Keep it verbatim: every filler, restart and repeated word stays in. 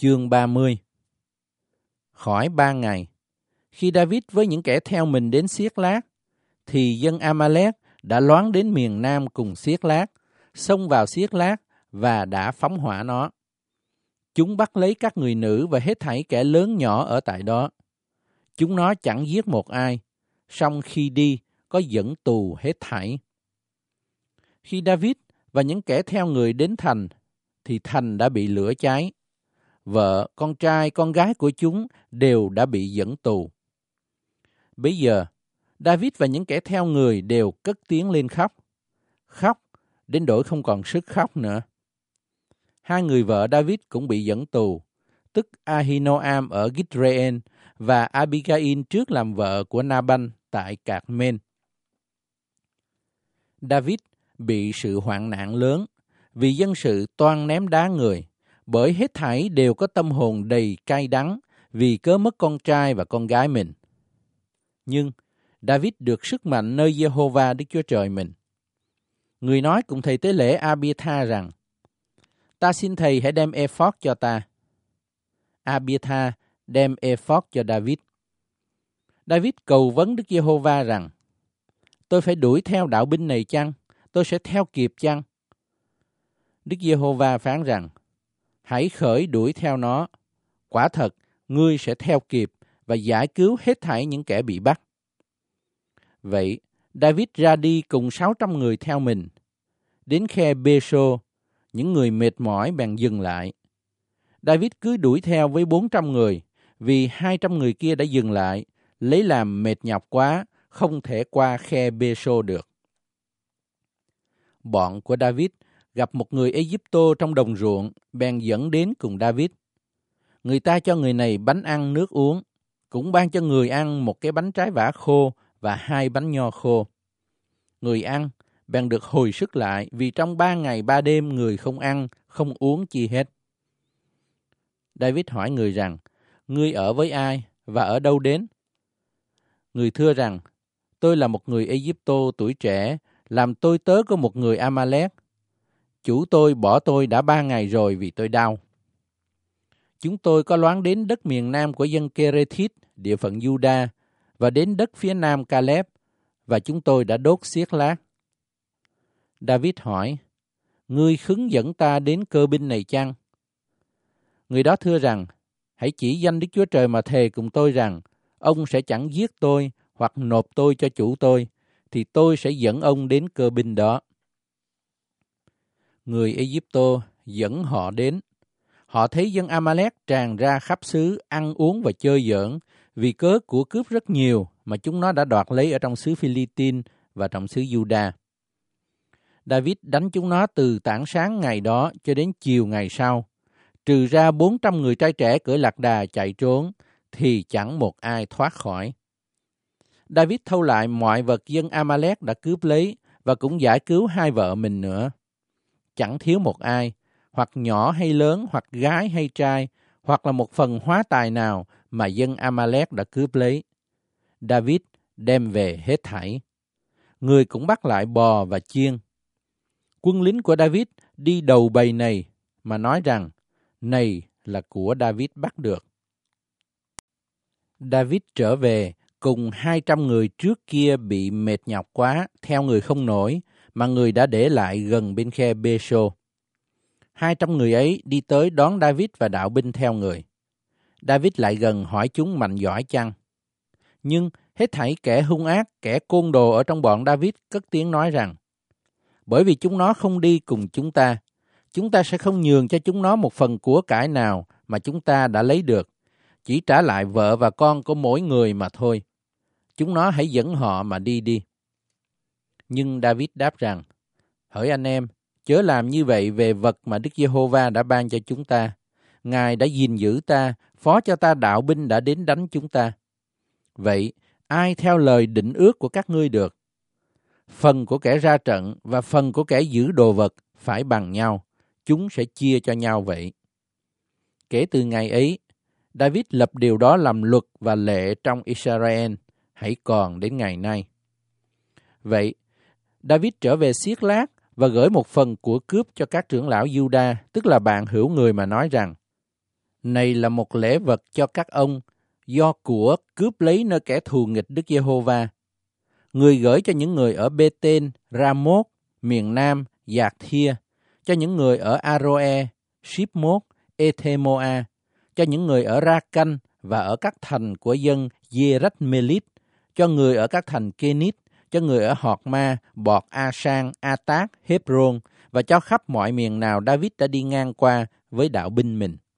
Chương ba mươi. Khỏi ba ngày, khi David với những kẻ theo mình đến Xiếc-lát, thì dân A-ma-lét đã loáng đến miền nam cùng Xiếc-lát, xông vào Xiếc-lát và đã phóng hỏa nó. Chúng bắt lấy các người nữ và hết thảy kẻ lớn nhỏ ở tại đó. Chúng nó chẳng giết một ai, song khi đi có dẫn tù hết thảy. Khi David và những kẻ theo người đến thành, thì thành đã bị lửa cháy. Vợ, con trai, con gái của chúng đều đã bị dẫn tù. Bây giờ, David và những kẻ theo người đều cất tiếng lên khóc. Khóc, đến nỗi không còn sức khóc nữa. Hai người vợ David cũng bị dẫn tù, tức Ahinoam ở Gitreên và Abigail trước làm vợ của Naban tại Cạc-men. David bị sự hoạn nạn lớn vì dân sự toan ném đá người, bởi hết thảy đều có tâm hồn đầy cay đắng vì cớ mất con trai và con gái mình. Nhưng David được sức mạnh nơi Giê-hô-va Đức Chúa Trời mình. Người nói cùng thầy tế lễ Abiathar rằng: Ta xin thầy hãy đem ephod cho ta. Abiathar đem ephod cho David. David cầu vấn Đức Giê-hô-va rằng: Tôi phải đuổi theo đạo binh này chăng? Tôi sẽ theo kịp chăng? Đức Giê-hô-va phán rằng: Hãy khởi đuổi theo nó. Quả thật, ngươi sẽ theo kịp và giải cứu hết thảy những kẻ bị bắt. Vậy, David ra đi cùng sáu trăm người theo mình. Đến khe Bê-sô, những người mệt mỏi bèn dừng lại. David cứ đuổi theo với bốn trăm người, vì hai trăm người kia đã dừng lại, lấy làm mệt nhọc quá, không thể qua khe Bê-sô được. Bọn của David gặp một người Ê-díp-tô trong đồng ruộng, bèn dẫn đến cùng David. Người ta cho người này bánh ăn nước uống, cũng ban cho người ăn một cái bánh trái vả khô và hai bánh nho khô. Người ăn bèn được hồi sức lại, vì trong ba ngày ba đêm người không ăn, không uống chi hết. David hỏi người rằng: Ngươi ở với ai và ở đâu đến? Người thưa rằng: Tôi là một người Ê-díp-tô tuổi trẻ, làm tôi tớ của một người A-ma-lét. Chủ tôi bỏ tôi đã ba ngày rồi vì tôi đau. Chúng tôi có loáng đến đất miền nam của dân Kê-rê-thít, địa phận Giu-đa, và đến đất phía nam Ca-lép, và chúng tôi đã đốt Xiếc-lát. David hỏi: Ngươi khứng dẫn ta đến cơ binh này chăng? Người đó thưa rằng: Hãy chỉ danh Đức Chúa Trời mà thề cùng tôi rằng, ông sẽ chẳng giết tôi hoặc nộp tôi cho chủ tôi, thì tôi sẽ dẫn ông đến cơ binh đó. Người Ê-díp-tô dẫn họ đến. Họ thấy dân A-ma-lét tràn ra khắp xứ ăn uống và chơi giỡn, vì cớ của cướp rất nhiều mà chúng nó đã đoạt lấy ở trong xứ Phi-li-tin và trong xứ Giu-đa. David đánh chúng nó từ tảng sáng ngày đó cho đến chiều ngày sau. Trừ ra bốn trăm người trai trẻ cưỡi lạc đà chạy trốn, thì chẳng một ai thoát khỏi. David thâu lại mọi vật dân A-ma-lét đã cướp lấy và cũng giải cứu hai vợ mình nữa. Chẳng thiếu một ai, hoặc nhỏ hay lớn, hoặc gái hay trai, hoặc là một phần hóa tài nào mà dân A-ma-lét đã cướp lấy. David đem về hết thảy. Người cũng bắt lại bò và chiên. Quân lính của David đi đầu bầy này mà nói rằng, này là của David bắt được. David trở về cùng hai trăm người trước kia bị mệt nhọc quá, theo người không nổi, mà người đã để lại gần bên khe Bê-sô. Hai trăm người ấy đi tới đón David và đạo binh theo người. David lại gần hỏi chúng mạnh giỏi chăng? Nhưng hết thảy kẻ hung ác, kẻ côn đồ ở trong bọn David cất tiếng nói rằng: Bởi vì chúng nó không đi cùng chúng ta, chúng ta sẽ không nhường cho chúng nó một phần của cải nào mà chúng ta đã lấy được, chỉ trả lại vợ và con của mỗi người mà thôi. Chúng nó hãy dẫn họ mà đi đi. Nhưng David đáp rằng: Hỡi anh em, chớ làm như vậy về vật mà Đức Giê-hô-va đã ban cho chúng ta. Ngài đã gìn giữ ta, phó cho ta đạo binh đã đến đánh chúng ta. Vậy, ai theo lời định ước của các ngươi được? Phần của kẻ ra trận và phần của kẻ giữ đồ vật phải bằng nhau, chúng sẽ chia cho nhau vậy. Kể từ ngày ấy, David lập điều đó làm luật và lệ trong Israel, hãy còn đến ngày nay. Vậy, David trở về Xiếc-lát và gửi một phần của cướp cho các trưởng lão Giu-đa, tức là bạn hữu người mà nói rằng: Này là một lễ vật cho các ông, do của cướp lấy nơi kẻ thù nghịch Đức Giê-hô-va. Người gửi cho những người ở Bê-tên, Ra-mốt, miền Nam, Giạc Thia, cho những người ở A-rô-e, Ship-mốt, Ê-thê-mô-a, cho những người ở Ra-canh và ở các thành của dân Dê-rách-mê-lít, cho người ở các thành Kê-nít, cho người ở Họt-ma, Bọt-a-sang, A-tác, Hép-rôn, và cho khắp mọi miền nào David đã đi ngang qua với đạo binh mình.